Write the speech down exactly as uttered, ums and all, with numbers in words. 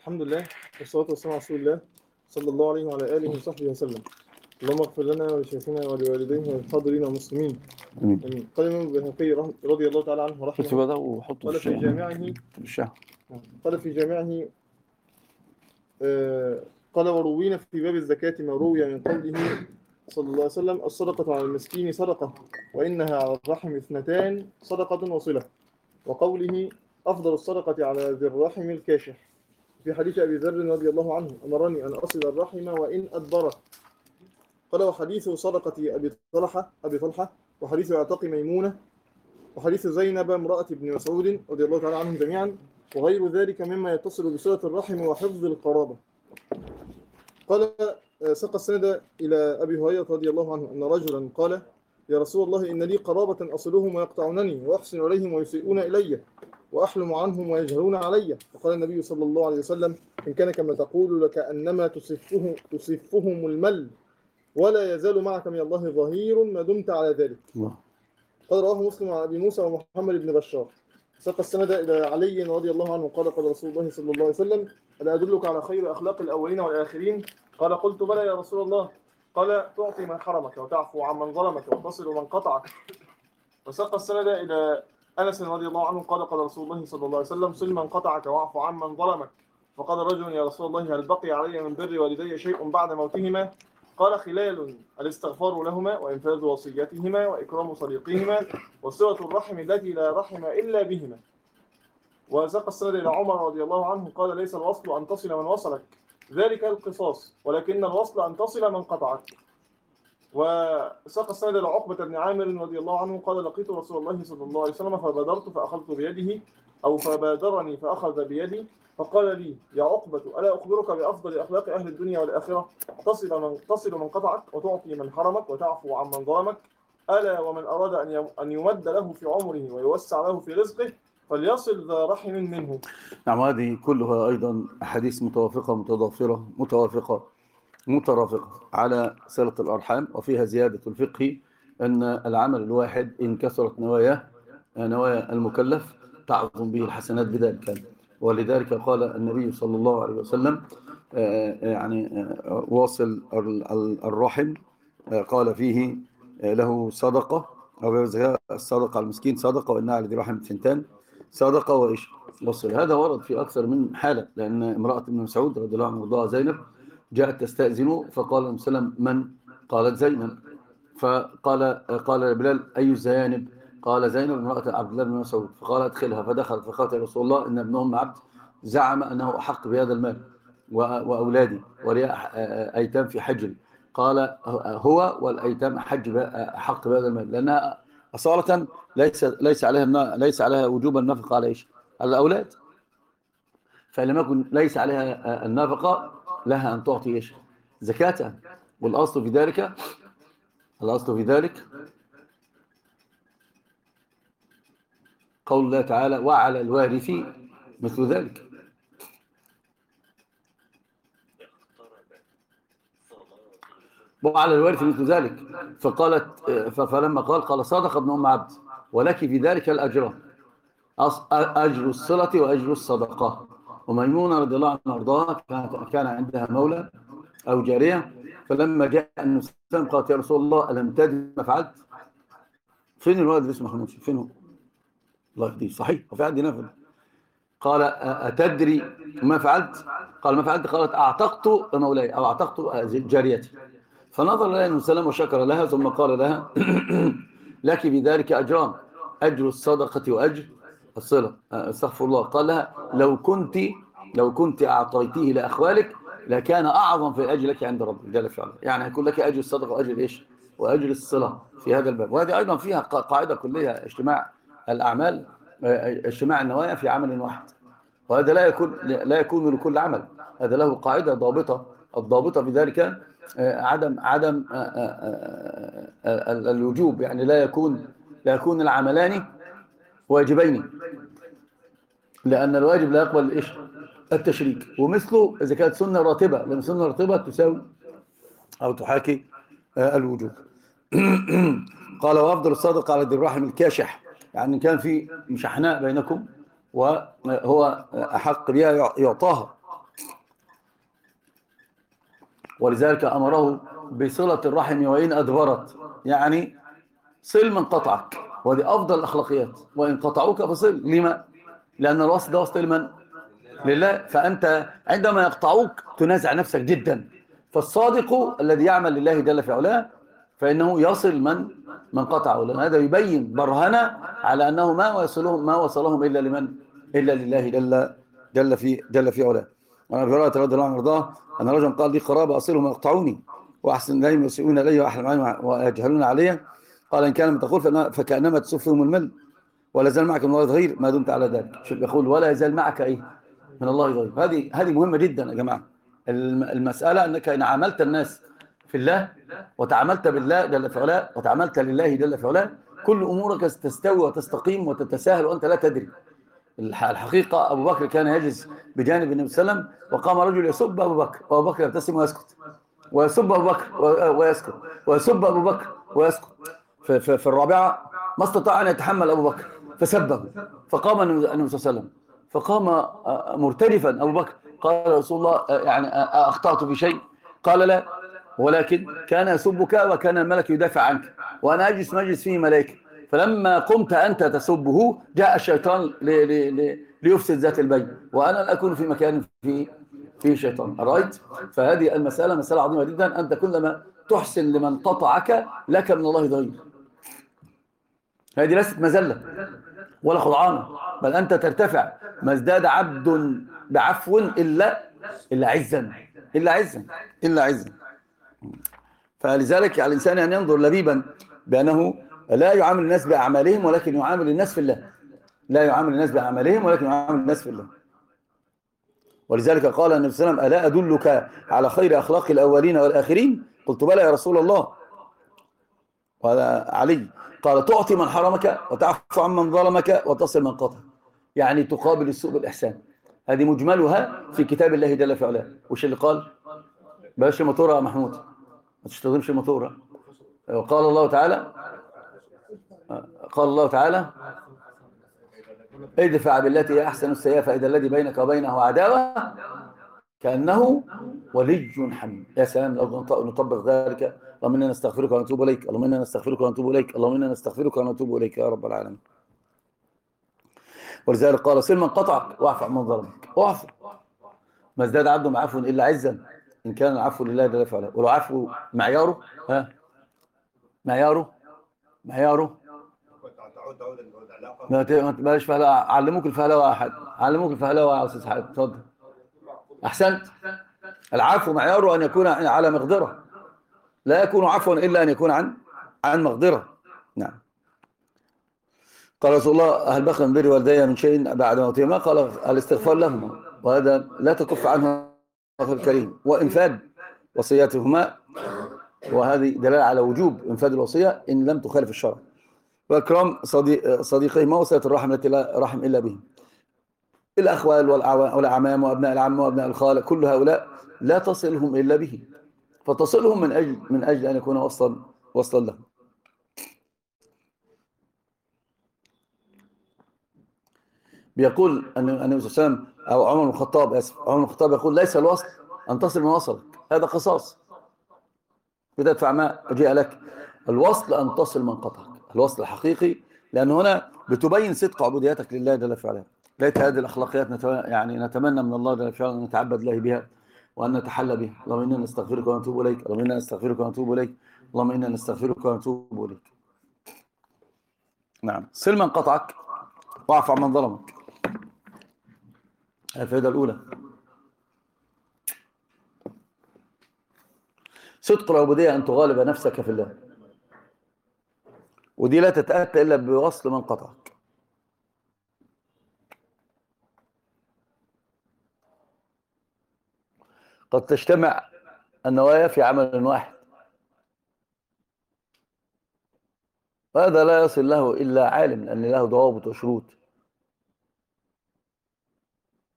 الحمد لله والصلاة والسلام على رسول الله صلى الله عليه وعلى آله وصحبه وسلم. اللهم اغفر لنا ولشيخنا ولوالديه والحاضرين والمسلمين. امين. قال الإمام البيهقي رضي الله تعالى عنه كنت ورحمه بدأ وحطه قال في جامعه الشهر. قال في جامعه آه، قال وروينا في باب الزكاة ما روي من قوله صلى الله عليه وسلم: الصدقة على المسكين صدقة وإنها على الرحم اثنتان صدقة وصلة، وقوله أفضل الصدقة على ذي الرحم الكاشح. في حديث أبي ذر رضي الله عنه: أمرني أن أصل الرحم وإن أدبره. قال وحديث صدقة أبي طلحة أبي طلحة وحديث اعتق ميمونة وحديث زينب امرأة ابن مسعود رضي الله تعالى عنهم جميعا وغير ذلك مما يتصل بصلة الرحم وحفظ القرابة. قال ساق السند إلى أبي هريرة رضي الله عنه أن رجلا قال: يا رسول الله، إن لي قرابة أصلهم ويقطعنني وأحسن إليهم ويسيئون إلي وأحلم عنهم ويجهلون علي. فقال النبي صلى الله عليه وسلم: إن كان كما تقول لكأنما تصفه تصفهم المل، ولا يزال معك من الله ظهير ما دمت على ذلك. قال رواه مسلم عن أبي موسى ومحمد بن بشار. ساق السند إلى علي رضي الله عنه قال: قال رسول الله صلى الله عليه وسلم: ألا أدلك على خير أخلاق الأولين والآخرين؟ قال: قلت بلى يا رسول الله. قال: تعطي من حرمك وتعفو عن من ظلمك وتصل من قطعك. وساق السند إلى أنس رضي الله عنه قال: قال رسول الله صلى الله عليه وسلم: صل من قطعك واعف عن من ظلمك. فقال رجل: يا رسول الله، هل بقي علي من بر والدي شيء بعد موتهما؟ قال: خلال الاستغفار لهما وإنفاذ وصيتهما وإكرام صديقهما وصلة الرحم التي لا رحم إلا بهما. وساق السند إلى عمر رضي الله عنه قال: ليس الوصل أن تصل من وصلك، ذلك القصاص، ولكن الوصل أن تصل من قطعك. وساق السند إلى عقبة بن عامر رضي الله عنه قال: لقيت رسول الله صلى الله عليه وسلم فبادرت فأخذت بيده، أو فبادرني فأخذ بيدي، فقال لي: يا عقبة، ألا أخبرك بأفضل أخلاق أهل الدنيا والآخرة؟ تصل من تصل من قطعك وتعطي من حرمك وتعفو عن من ظلمك. ألا ومن أراد أن أن يمد له في عمره ويوسع له في رزقه فليصل ذا رحم منه. نعم، هذه كلها أيضا أحاديث متوافقة متضافرة متوافقة مترافقة على صلة الأرحام، وفيها زيادة الفقه أن العمل الواحد إن كثرت نواياه نوايا المكلف تعظم به الحسنات بذلك. ولذلك قال النبي صلى الله عليه وسلم يعني واصل الرحم قال فيه له صدقة، أو الصدقة على المسكين صدقة وإنها على ذي رحم ثنتان صدقة وإيش وصل. هذا ورد في أكثر من حالة، لأن امرأة ابن مسعود رضي الله عنه وارضاها زينب جاءت تستأذن فقال النبي صلى الله عليه وسلم: من؟ قالت: زينب. فقال قال بلال: أي الزيانب؟ قال: زينب امرأة عبد الله بن مسعود. فقال: ادخلها. فدخلت فقالت: يا رسول الله، إن ابنهم عبد زعم أنه أحق بهذا المال وأولادي ورياء أيتام في حجري. قال: هو والأيتام حج أحق بهذا المال، لأنها أصالة ليس ليس عليها ليس عليها وجوب النفقة على إيش؟ على الأولاد. فلم يكن ليس عليها النفقة لها أن تعطي إيش؟ زكاة. والأصل في ذلك الأصل في ذلك قول الله تعالى: وعلى الوارث مثل ذلك. وعلى الوارث مثل ذلك. فقالت فلما قال قال: صدق ابن أم عبد ولك في ذلك الأجر، أجر الصلة وأجر الصدقة. وميمونة رضي الله عنها وارضاها كان عندها مولى أو جارية، فلما جاء النبي صلى الله عليه وسلم قالت: يا رسول الله، ألم تدري ما فعلت؟ فين الولد اللي اسمه محمود؟ فين هو؟ الله يهديه. صحيح، وفي عندي نفل. قال: أتدري ما فعلت؟ قال: ما فعلت؟ قالت: أعتقت مولاي أو أعتقت جاريتي. فنظر لها النبي صلى الله عليه وسلم وشكر لها، ثم قال لها: لك بذلك أجران، أجر الصدقة وأجر الصلة. استغفر الله. قال لها: لو كنت لو كنت أعطيتيه لأخوالك لكان أعظم في الأجر لك عند ربك جل في علاه. يعني يكون لك أجر الصدقة وأجر إيش؟ وأجر الصلة في هذا الباب. وهذه أيضا فيها قاعدة كلية: اجتماع الأعمال، اجتماع النوايا في عمل واحد، وهذا لا يكون لا يكون لكل عمل. هذا له قاعدة ضابطة، الضابطة في ذلك عدم عدم الوجوب، يعني لا يكون لا يكون العملان واجبين، لأن الواجب لا يقبل إيش؟ التشريك. ومثله إذا كانت سنة راتبة، لأن سنة راتبة تساوي أو تحاكي الوجوب. قال: وأفضل الصدقة على ذي الرحم الكاشح، يعني كان في مشاحناء بينكم وهو أحق بها يعطاها ولذلك أمره بصلة الرحم وإن أدبرت، يعني صل من قطعك، ودي أفضل الأخلاقيات. وإن قطعوك فصل. لما؟ لأن الوصل ده وصل لمن؟ لله. فأنت عندما يقطعوك تنازع نفسك جدا. فالصادق الذي يعمل لله جل في علاه فإنه يصل من من قطعه، لأن هذا يبين برهنة على أنه ما وصلهم ما وصلهم إلا لمن؟ إلا لله جل جل في جل في علاه. وعن أبي هريرة رضي الله عنه وارضاه أن رجلا قال لي قرابة أصلهم يقطعوني وأحسن إليهم يسيئون إلي وأحلم عليهم ويجهلون علي. قال إن كان تقول فكأنما تسفهم المل ولا زال معك من الله ظهير ما دمت على ذلك. شوف يقول ولا يزال معك إيه؟ من الله ظهير. هذه هذه مهمة جدا يا جماعة. المسألة أنك إن عاملت الناس في الله وتعاملت بالله جل في علاه وتعاملت لله جل في علاه كل أمورك تستوي وتستقيم وتتساهل وأنت لا تدري. الحقيقة أبو بكر كان يجلس بجانب النبي صلى الله عليه وسلم وقام رجل يسب أبو بكر وأبو بكر يبتسم ويسكت، ويسب أبو بكر ويسكت، ويسب أبو بكر ويسكت. في الرابعة ما استطاع أن يتحمل أبو بكر فسبه، فقام النبي صلى الله عليه وسلم فقام مرتجفا أبو بكر. قال رسول الله يعني أخطأت في شيء؟ قال لا، ولكن كان يسبك وكان الملك يدافع عنك وأنا أجلس مجلس فيه ملائكة، فلما قمت أنت تسبه جاء الشيطان لي لي لي ليفسد ذات البين وأنا لا أكون في مكان فيه فيه شيطان. رأيت؟ فهذه المسألة مسألة عظيمة جدا. أنت كلما تحسن لمن قطعك لك من الله ظهير. هذه ليست مذلة ولا خضعانة، بل أنت ترتفع. ما ازداد عبد بعفو إلا إلا عزا إلا عزا إلا عزا. فلذلك على الإنسان أن ينظر لبيبا بأنه لا يعامل الناس بأعمالهم ولكن يعامل الناس في الله. لا يعامل الناس بأعمالهم ولكن يعامل الناس في الله. ولذلك قال النبي صلى الله عليه وسلم ألا أدلك على خير أخلاق الأولين والآخرين؟ قلت بلى يا رسول الله. وهذا علي قال تعطي من حرمك وتعفو عن من ظلمك وتصل من قطعك، يعني تقابل السوء بالإحسان. هذه مجملها في كتاب الله جل في علاه. وش اللي قال؟ بلاش المطورة يا محمود، ما تستخدمش المطورة. قال الله تعالى قال الله تعالى ادفع بالتي هي احسن السيئة فاذا الذي بينك وبينه عداوة كأنه ولي حميم. يا سلام لو نطبق ذلك. اللهم انا نستغفرك ونتوب اليك، اللهم انا نستغفرك ونتوب اليك، اللهم انا نستغفرك ونتوب اليك يا رب العالمين. ولذلك قال صل من قطعك واعف عن من ظلمك. اعفو. ما ازداد عبد مع عفو الا عزا ان كان العفو لله جل وعلا. ولو عفو معياره ها معياره معياره ما تبقاش فهلوة. علموك الفهلوة أحد، علموك الفهلوة يا أستاذ حبيب. اتفضل. أحسنت. العفو معياره أن يكون على مقدرة، لا يكون عفوا إلا أن يكون عن عن مقدرة. نعم. قال رسول الله هل بقي من بر والدي من شيء بعد موتهما؟ قال الاستغفار لهما، وهذا لا تكف عنه أخي الكريم، وإنفاذ وصياتهما، وهذه دلالة على وجوب إنفاذ الوصية إن لم تخالف الشرع. وإكرام صديق صديقيهما وصلة الرحم التي لا رحم إلا بهم. الأخوال والأعمام وأبناء العم وأبناء الخالة كل هؤلاء لا تصلهم إلا به، فتصلهم من أجل من أجل أن يكون وصلا وصلا لهم. بيقول أن النبي صلى الله عليه وسلم أو عمر بن الخطاب آسف عمر بن الخطاب يقول ليس الوصل أن تصل من وصلك، هذا قصاص بتدفع ما جاء لك. الوصل أن تصل من قطعك، الوصل الحقيقي، لأن هنا بتبين صدق عبوديتك لله جل وعلا. ليت هذه الأخلاقيات نت... يعني نتمنى من الله جل وعلا أن نتعبد الله بها وأن نتحلى بها. اللهم إنا نستغفرك ونتوب إليك، اللهم إنا نستغفرك ونتوب إليك، اللهم إنا نستغفرك ونتوب إليك. نعم. صل من قطعك واعف عن من ظلمك. الفائدة الأولى صدق العبودية أن تغالب نفسك في الله، ودي لا تتأتى إلا بوصل من قطعك. قد تجتمع النوايا في عمل واحد، وهذا لا يصل له إلا عالم لأن له ضوابط وشروط.